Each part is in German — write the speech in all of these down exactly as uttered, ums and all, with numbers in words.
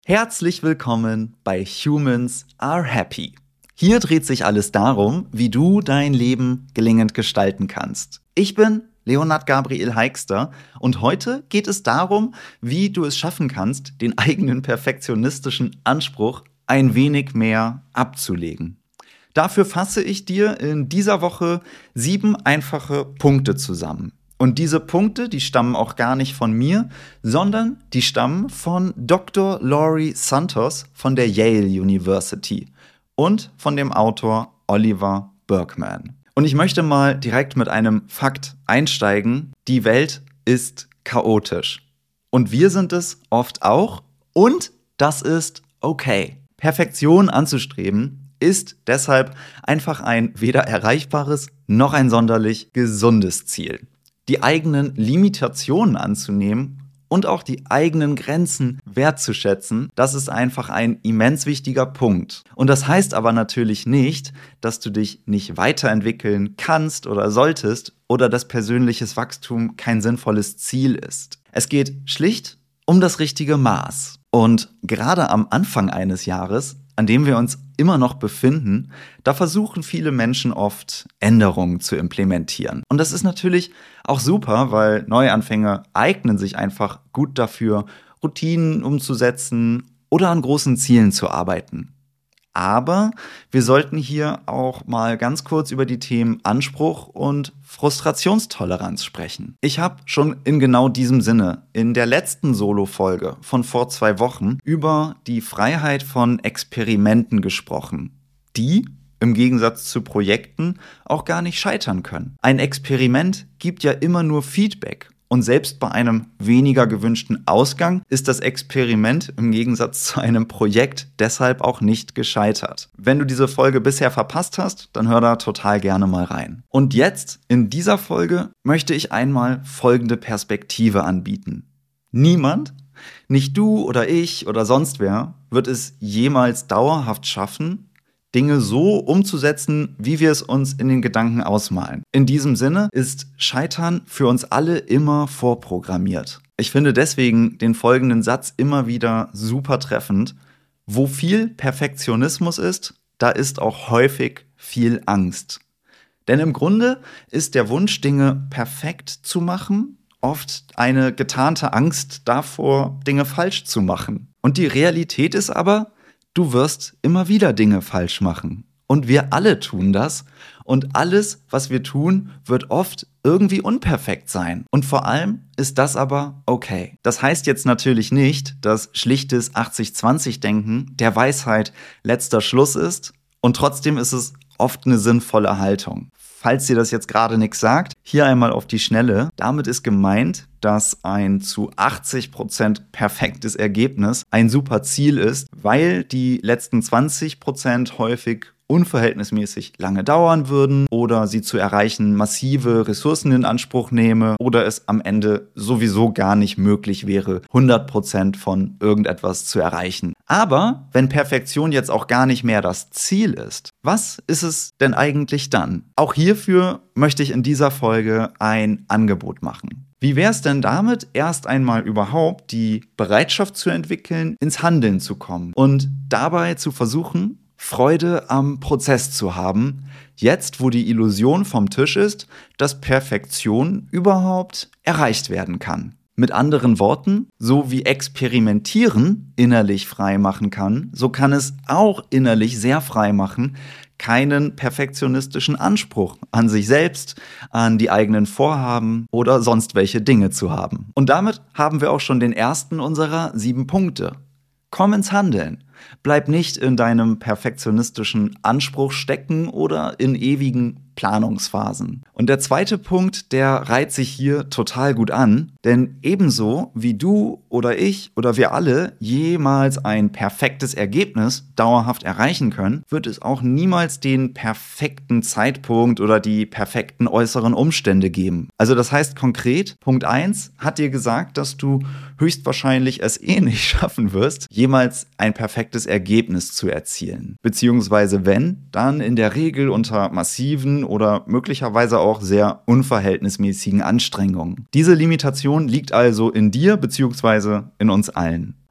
Herzlich willkommen bei Humans Are Happy. Hier dreht sich alles darum, wie du dein Leben gelingend gestalten kannst. Ich bin Leonhard Gabriel Heikster und heute geht es darum, wie du es schaffen kannst, den eigenen perfektionistischen Anspruch ein wenig mehr abzulegen. Dafür fasse ich dir in dieser Woche sieben einfache Punkte zusammen. Und diese Punkte, die stammen auch gar nicht von mir, sondern die stammen von Doktor Laurie Santos von der Yale University und von dem Autor Oliver Burkeman. Und ich möchte mal direkt mit einem Fakt einsteigen. Die Welt ist chaotisch. Und wir sind es oft auch. Und das ist okay. Perfektion anzustreben ist deshalb einfach ein weder erreichbares noch ein sonderlich gesundes Ziel. Die eigenen Limitationen anzunehmen und auch die eigenen Grenzen wertzuschätzen, das ist einfach ein immens wichtiger Punkt. Und das heißt aber natürlich nicht, dass du dich nicht weiterentwickeln kannst oder solltest oder dass persönliches Wachstum kein sinnvolles Ziel ist. Es geht schlicht um das richtige Maß. Und gerade am Anfang eines Jahres, an dem wir uns immer noch befinden, da versuchen viele Menschen oft Änderungen zu implementieren. Und das ist natürlich auch super, weil Neuanfänge eignen sich einfach gut dafür, Routinen umzusetzen oder an großen Zielen zu arbeiten. Aber wir sollten hier auch mal ganz kurz über die Themen Anspruch und Frustrationstoleranz sprechen. Ich habe schon in genau diesem Sinne in der letzten Solo-Folge von vor zwei Wochen über die Freiheit von Experimenten gesprochen, die im Gegensatz zu Projekten auch gar nicht scheitern können. Ein Experiment gibt ja immer nur Feedback. Und selbst bei einem weniger gewünschten Ausgang ist das Experiment im Gegensatz zu einem Projekt deshalb auch nicht gescheitert. Wenn du diese Folge bisher verpasst hast, dann hör da total gerne mal rein. Und jetzt, in dieser Folge, möchte ich einmal folgende Perspektive anbieten. Niemand, nicht du oder ich oder sonst wer, wird es jemals dauerhaft schaffen, Dinge so umzusetzen, wie wir es uns in den Gedanken ausmalen. In diesem Sinne ist Scheitern für uns alle immer vorprogrammiert. Ich finde deswegen den folgenden Satz immer wieder super treffend. Wo viel Perfektionismus ist, da ist auch häufig viel Angst. Denn im Grunde ist der Wunsch, Dinge perfekt zu machen, oft eine getarnte Angst davor, Dinge falsch zu machen. Und die Realität ist aber, du wirst immer wieder Dinge falsch machen. Und wir alle tun das. Und alles, was wir tun, wird oft irgendwie unperfekt sein. Und vor allem ist das aber okay. Das heißt jetzt natürlich nicht, dass schlichtes achtzig zwanzig-Denken der Weisheit letzter Schluss ist. Und trotzdem ist es oft eine sinnvolle Haltung. Falls dir das jetzt gerade nichts sagt, hier einmal auf die Schnelle. Damit ist gemeint, dass ein zu achtzig Prozent perfektes Ergebnis ein super Ziel ist, weil die letzten zwanzig Prozent häufig unverhältnismäßig lange dauern würden oder sie zu erreichen massive Ressourcen in Anspruch nehme oder es am Ende sowieso gar nicht möglich wäre, hundert Prozent von irgendetwas zu erreichen. Aber wenn Perfektion jetzt auch gar nicht mehr das Ziel ist, was ist es denn eigentlich dann? Auch hierfür möchte ich in dieser Folge ein Angebot machen. Wie wäre es denn damit, erst einmal überhaupt die Bereitschaft zu entwickeln, ins Handeln zu kommen und dabei zu versuchen, Freude am Prozess zu haben, jetzt wo die Illusion vom Tisch ist, dass Perfektion überhaupt erreicht werden kann. Mit anderen Worten, so wie Experimentieren innerlich frei machen kann, so kann es auch innerlich sehr frei machen, keinen perfektionistischen Anspruch an sich selbst, an die eigenen Vorhaben oder sonst welche Dinge zu haben. Und damit haben wir auch schon den ersten unserer sieben Punkte. Komm ins Handeln. Bleib nicht in deinem perfektionistischen Anspruch stecken oder in ewigen Planungsphasen. Und der zweite Punkt, der reiht sich hier total gut an, denn ebenso wie du oder ich oder wir alle jemals ein perfektes Ergebnis dauerhaft erreichen können, wird es auch niemals den perfekten Zeitpunkt oder die perfekten äußeren Umstände geben. Also das heißt konkret, Punkt eins hat dir gesagt, dass du höchstwahrscheinlich es eh nicht schaffen wirst, jemals ein perfektes Ergebnis zu erzielen. Beziehungsweise wenn, dann in der Regel unter massiven oder möglicherweise auch sehr unverhältnismäßigen Anstrengungen. Diese Limitation liegt also in dir beziehungsweise in uns allen.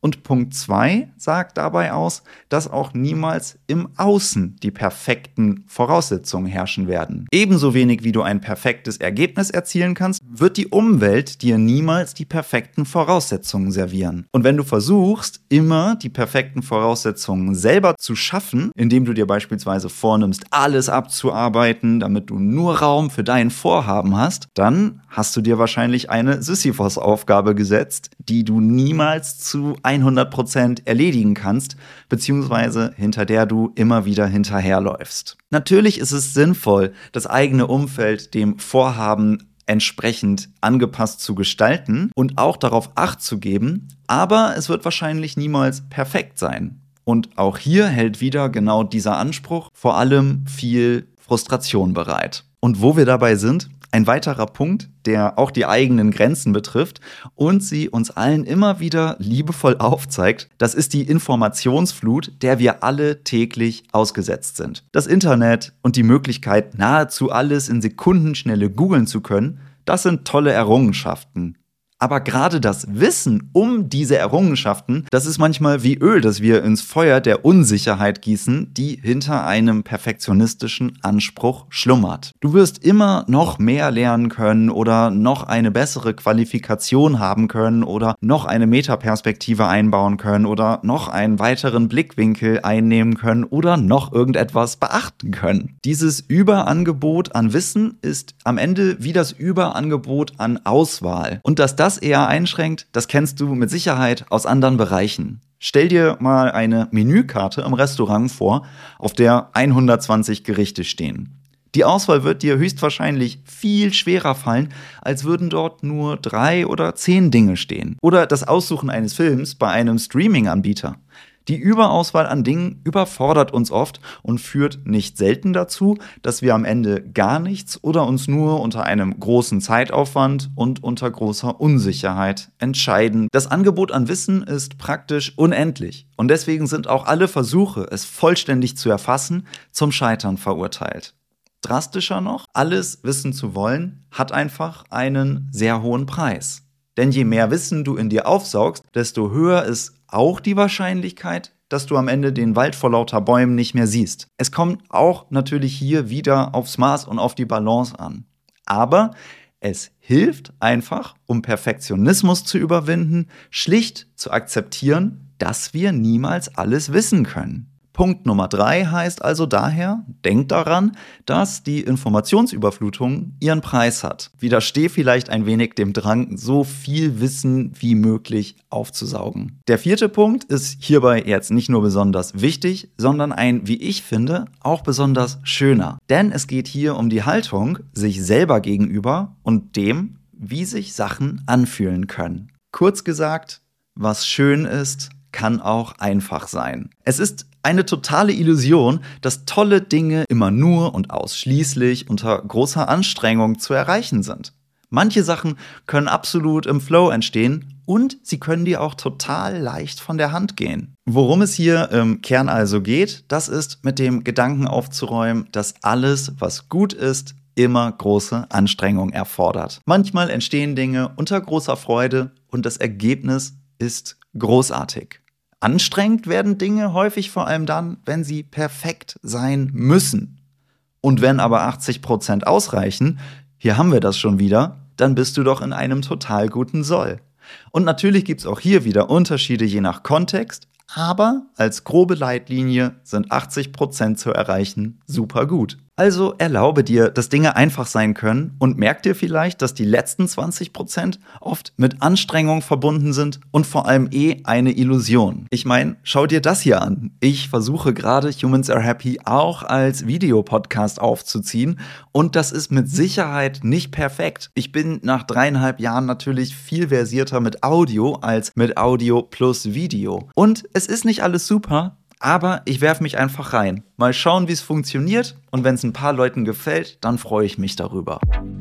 Und Punkt zwei sagt dabei aus, dass auch niemals im Außen die perfekten Voraussetzungen herrschen werden. Ebenso wenig wie du ein perfektes Ergebnis erzielen kannst, wird die Umwelt dir niemals die perfekten Voraussetzungen servieren. Und wenn du versuchst, immer die perfekten Voraussetzungen selber zu schaffen, indem du dir beispielsweise vornimmst, alles abzuarbeiten, damit du nur Raum für dein Vorhaben hast, dann hast du dir wahrscheinlich eine Sisyphos-Aufgabe gesetzt, die du niemals zu hundert Prozent erledigen kannst, beziehungsweise hinter der du immer wieder hinterherläufst. Natürlich ist es sinnvoll, das eigene Umfeld dem Vorhaben entsprechend angepasst zu gestalten und auch darauf Acht zu geben, aber es wird wahrscheinlich niemals perfekt sein. Und auch hier hält wieder genau dieser Anspruch vor allem viel Frustration bereit. Und wo wir dabei sind, ein weiterer Punkt, der auch die eigenen Grenzen betrifft und sie uns allen immer wieder liebevoll aufzeigt, das ist die Informationsflut, der wir alle täglich ausgesetzt sind. Das Internet und die Möglichkeit, nahezu alles in Sekundenschnelle googeln zu können, das sind tolle Errungenschaften. Aber gerade das Wissen um diese Errungenschaften, das ist manchmal wie Öl, das wir ins Feuer der Unsicherheit gießen, die hinter einem perfektionistischen Anspruch schlummert. Du wirst immer noch mehr lernen können oder noch eine bessere Qualifikation haben können oder noch eine Metaperspektive einbauen können oder noch einen weiteren Blickwinkel einnehmen können oder noch irgendetwas beachten können. Dieses Überangebot an Wissen ist am Ende wie das Überangebot an Auswahl. Und dass das eher einschränkt, das kennst du mit Sicherheit aus anderen Bereichen. Stell dir mal eine Menükarte im Restaurant vor, auf der hundertzwanzig Gerichte stehen. Die Auswahl wird dir höchstwahrscheinlich viel schwerer fallen, als würden dort nur drei oder zehn Dinge stehen. Oder das Aussuchen eines Films bei einem Streaming-Anbieter. Die Überauswahl an Dingen überfordert uns oft und führt nicht selten dazu, dass wir am Ende gar nichts oder uns nur unter einem großen Zeitaufwand und unter großer Unsicherheit entscheiden. Das Angebot an Wissen ist praktisch unendlich und deswegen sind auch alle Versuche, es vollständig zu erfassen, zum Scheitern verurteilt. Drastischer noch, alles wissen zu wollen, hat einfach einen sehr hohen Preis. Denn je mehr Wissen du in dir aufsaugst, desto höher ist auch die Wahrscheinlichkeit, dass du am Ende den Wald vor lauter Bäumen nicht mehr siehst. Es kommt auch natürlich hier wieder aufs Maß und auf die Balance an. Aber es hilft einfach, um Perfektionismus zu überwinden, schlicht zu akzeptieren, dass wir niemals alles wissen können. Punkt Nummer drei heißt also daher, denk daran, dass die Informationsüberflutung ihren Preis hat. Widersteh vielleicht ein wenig dem Drang, so viel Wissen wie möglich aufzusaugen. Der vierte Punkt ist hierbei jetzt nicht nur besonders wichtig, sondern ein, wie ich finde, auch besonders schöner. Denn es geht hier um die Haltung sich selber gegenüber und dem, wie sich Sachen anfühlen können. Kurz gesagt, was schön ist, kann auch einfach sein. Es ist eine totale Illusion, dass tolle Dinge immer nur und ausschließlich unter großer Anstrengung zu erreichen sind. Manche Sachen können absolut im Flow entstehen und sie können dir auch total leicht von der Hand gehen. Worum es hier im Kern also geht, das ist mit dem Gedanken aufzuräumen, dass alles, was gut ist, immer große Anstrengung erfordert. Manchmal entstehen Dinge unter großer Freude und das Ergebnis ist großartig. Anstrengend werden Dinge häufig vor allem dann, wenn sie perfekt sein müssen. Und wenn aber achtzig Prozent ausreichen, hier haben wir das schon wieder, dann bist du doch in einem total guten Soll. Und natürlich gibt es auch hier wieder Unterschiede je nach Kontext, aber als grobe Leitlinie sind achtzig Prozent zu erreichen super gut. Also erlaube dir, dass Dinge einfach sein können und merk dir vielleicht, dass die letzten zwanzig Prozent oft mit Anstrengung verbunden sind und vor allem eh eine Illusion. Ich meine, schau dir das hier an. Ich versuche gerade Humans Are Happy auch als Videopodcast aufzuziehen und das ist mit Sicherheit nicht perfekt. Ich bin nach dreieinhalb Jahren natürlich viel versierter mit Audio als mit Audio plus Video. Und es ist nicht alles super, aber ich werfe mich einfach rein. Mal schauen, wie es funktioniert und wenn es ein paar Leuten gefällt, dann freue ich mich darüber.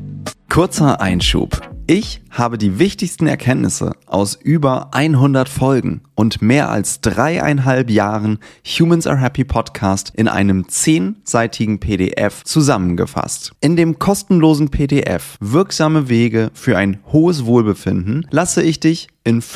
Kurzer Einschub. Ich habe die wichtigsten Erkenntnisse aus über hundert Folgen und mehr als dreieinhalb Jahren Humans Are Happy Podcast in einem zehnseitigen P D F zusammengefasst. In dem kostenlosen P D F Wirksame Wege für ein hohes Wohlbefinden lasse ich dich in fünf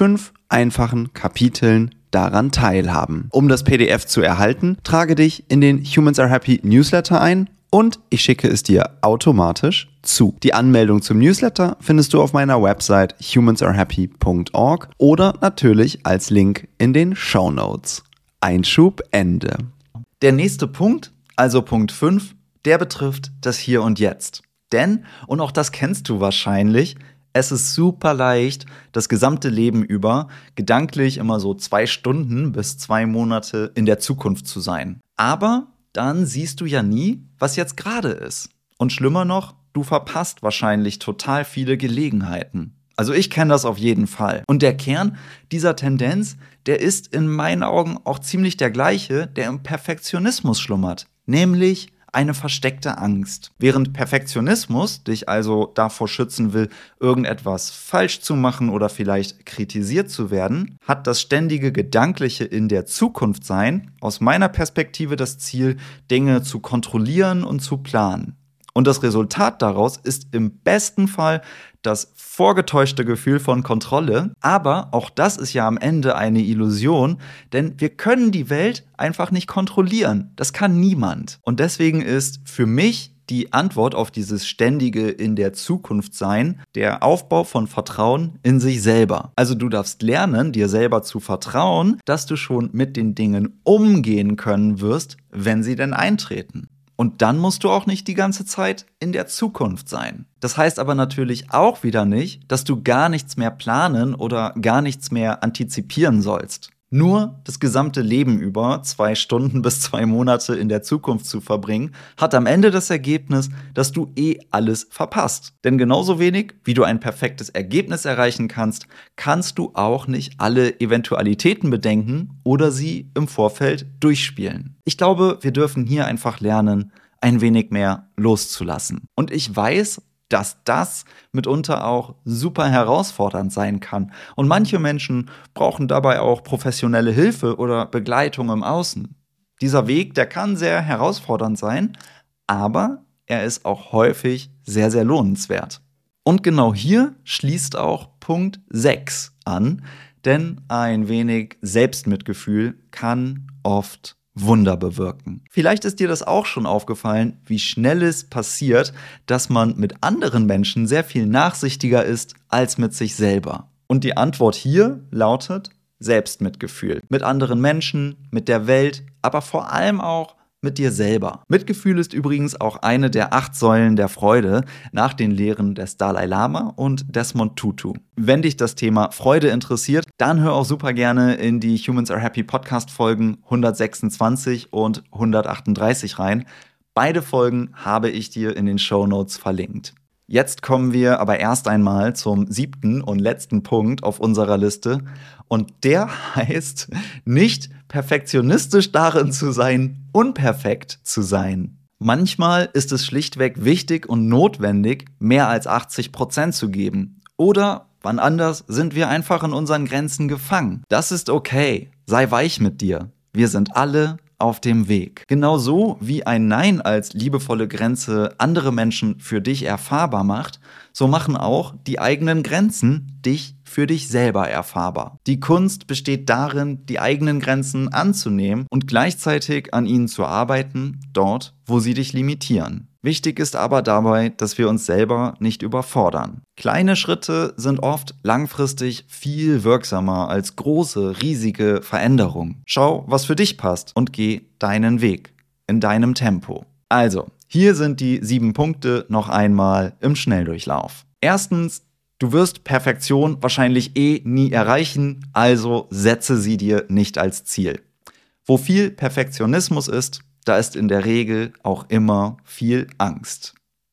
einfachen Kapiteln daran teilhaben. Um das P D F zu erhalten, trage dich in den Humans Are Happy Newsletter ein und ich schicke es dir automatisch zu. Die Anmeldung zum Newsletter findest du auf meiner Website humans are happy punkt org oder natürlich als Link in den Shownotes. Einschub Ende. Der nächste Punkt, also Punkt fünf, der betrifft das Hier und Jetzt. Denn, und auch das kennst du wahrscheinlich, es ist super leicht, das gesamte Leben über gedanklich immer so zwei Stunden bis zwei Monate in der Zukunft zu sein. Aber dann siehst du ja nie, was jetzt gerade ist. Und schlimmer noch, du verpasst wahrscheinlich total viele Gelegenheiten. Also ich kenne das auf jeden Fall. Und der Kern dieser Tendenz, der ist in meinen Augen auch ziemlich der gleiche, der im Perfektionismus schlummert. Nämlich eine versteckte Angst. Während Perfektionismus dich also davor schützen will, irgendetwas falsch zu machen oder vielleicht kritisiert zu werden, hat das ständige Gedankliche in der Zukunft sein aus meiner Perspektive das Ziel, Dinge zu kontrollieren und zu planen. Und das Resultat daraus ist im besten Fall das vorgetäuschte Gefühl von Kontrolle. Aber auch das ist ja am Ende eine Illusion, denn wir können die Welt einfach nicht kontrollieren. Das kann niemand. Und deswegen ist für mich die Antwort auf dieses ständige in der Zukunft sein der Aufbau von Vertrauen in sich selber. Also du darfst lernen, dir selber zu vertrauen, dass du schon mit den Dingen umgehen können wirst, wenn sie denn eintreten. Und dann musst du auch nicht die ganze Zeit in der Zukunft sein. Das heißt aber natürlich auch wieder nicht, dass du gar nichts mehr planen oder gar nichts mehr antizipieren sollst. Nur das gesamte Leben über zwei Stunden bis zwei Monate in der Zukunft zu verbringen, hat am Ende das Ergebnis, dass du eh alles verpasst. Denn genauso wenig, wie du ein perfektes Ergebnis erreichen kannst, kannst du auch nicht alle Eventualitäten bedenken oder sie im Vorfeld durchspielen. Ich glaube, wir dürfen hier einfach lernen, ein wenig mehr loszulassen. Und ich weiß, dass das mitunter auch super herausfordernd sein kann. Und manche Menschen brauchen dabei auch professionelle Hilfe oder Begleitung im Außen. Dieser Weg, der kann sehr herausfordernd sein, aber er ist auch häufig sehr, sehr lohnenswert. Und genau hier schließt auch Punkt sechs an, denn ein wenig Selbstmitgefühl kann oft Wunder bewirken. Vielleicht ist dir das auch schon aufgefallen, wie schnell es passiert, dass man mit anderen Menschen sehr viel nachsichtiger ist als mit sich selber. Und die Antwort hier lautet Selbstmitgefühl. Mit anderen Menschen, mit der Welt, aber vor allem auch mit dir selber. Mitgefühl ist übrigens auch eine der acht Säulen der Freude nach den Lehren des Dalai Lama und Desmond Tutu. Wenn dich das Thema Freude interessiert, dann hör auch super gerne in die Humans Are Happy Podcast Folgen hundertsechsundzwanzig und hundertachtunddreißig rein. Beide Folgen habe ich dir in den Shownotes verlinkt. Jetzt kommen wir aber erst einmal zum siebten und letzten Punkt auf unserer Liste. Und der heißt, nicht perfektionistisch darin zu sein, unperfekt zu sein. Manchmal ist es schlichtweg wichtig und notwendig, mehr als achtzig Prozent zu geben. Oder wann anders sind wir einfach in unseren Grenzen gefangen. Das ist okay. Sei weich mit dir. Wir sind alle auf dem Weg. Genauso wie ein Nein als liebevolle Grenze andere Menschen für dich erfahrbar macht, so machen auch die eigenen Grenzen dich für dich selber erfahrbar. Die Kunst besteht darin, die eigenen Grenzen anzunehmen und gleichzeitig an ihnen zu arbeiten, dort, wo sie dich limitieren. Wichtig ist aber dabei, dass wir uns selber nicht überfordern. Kleine Schritte sind oft langfristig viel wirksamer als große, riesige Veränderungen. Schau, was für dich passt und geh deinen Weg, in deinem Tempo. Also, hier sind die sieben Punkte noch einmal im Schnelldurchlauf. Erstens, du wirst Perfektion wahrscheinlich eh nie erreichen, also setze sie dir nicht als Ziel. Wo viel Perfektionismus ist, da ist in der Regel auch immer viel Angst.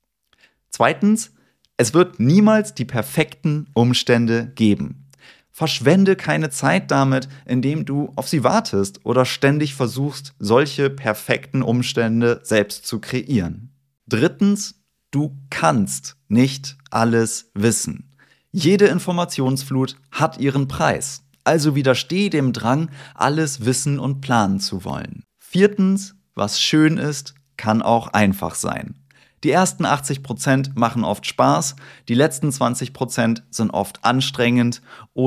Zweitens, es wird niemals die perfekten Umstände geben. Verschwende keine Zeit damit, indem du auf sie wartest oder ständig versuchst, solche perfekten Umstände selbst zu kreieren. Drittens, du kannst nicht alles wissen. Jede Informationsflut hat ihren Preis, also widersteh dem Drang, alles wissen und planen zu wollen. Viertens, was schön ist, kann auch einfach sein. Die ersten achtzig Prozent machen oft Spaß, die letzten zwanzig Prozent sind oft anstrengend oder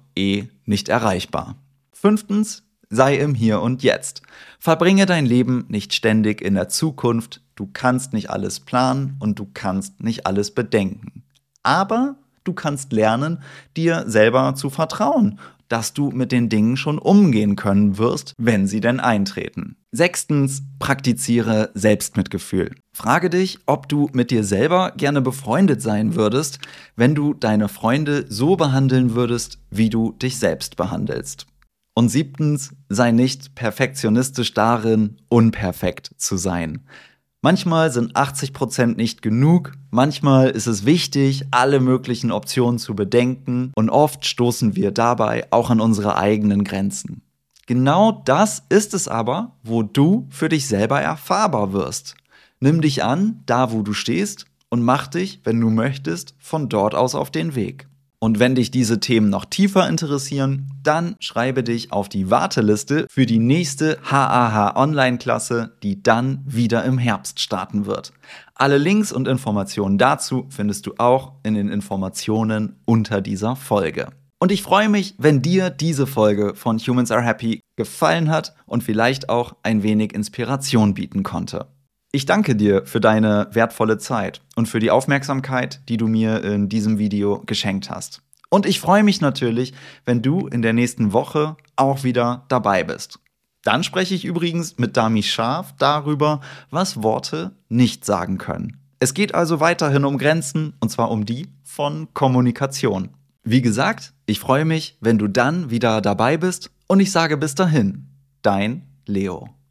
eh nicht erreichbar. Fünftens, sei im Hier und Jetzt. Verbringe dein Leben nicht ständig in der Zukunft. Du kannst nicht alles planen und du kannst nicht alles bedenken. Aber du kannst lernen, dir selber zu vertrauen, dass du mit den Dingen schon umgehen können wirst, wenn sie denn eintreten. Sechstens, praktiziere Selbstmitgefühl. Frage dich, ob du mit dir selber gerne befreundet sein würdest, wenn du deine Freunde so behandeln würdest, wie du dich selbst behandelst. Und siebtens, sei nicht perfektionistisch darin, unperfekt zu sein. Manchmal sind achtzig Prozent nicht genug, manchmal ist es wichtig, alle möglichen Optionen zu bedenken und oft stoßen wir dabei auch an unsere eigenen Grenzen. Genau das ist es aber, wo du für dich selber erfahrbar wirst. Nimm dich an, da wo du stehst und mach dich, wenn du möchtest, von dort aus auf den Weg. Und wenn dich diese Themen noch tiefer interessieren, dann schreibe dich auf die Warteliste für die nächste H A H-Online-Klasse, die dann wieder im Herbst starten wird. Alle Links und Informationen dazu findest du auch in den Informationen unter dieser Folge. Und ich freue mich, wenn dir diese Folge von Humans Are Happy gefallen hat und vielleicht auch ein wenig Inspiration bieten konnte. Ich danke dir für deine wertvolle Zeit und für die Aufmerksamkeit, die du mir in diesem Video geschenkt hast. Und ich freue mich natürlich, wenn du in der nächsten Woche auch wieder dabei bist. Dann spreche ich übrigens mit Dami Scharf darüber, was Worte nicht sagen können. Es geht also weiterhin um Grenzen, und zwar um die von Kommunikation. Wie gesagt, ich freue mich, wenn du dann wieder dabei bist und ich sage bis dahin, dein Leo.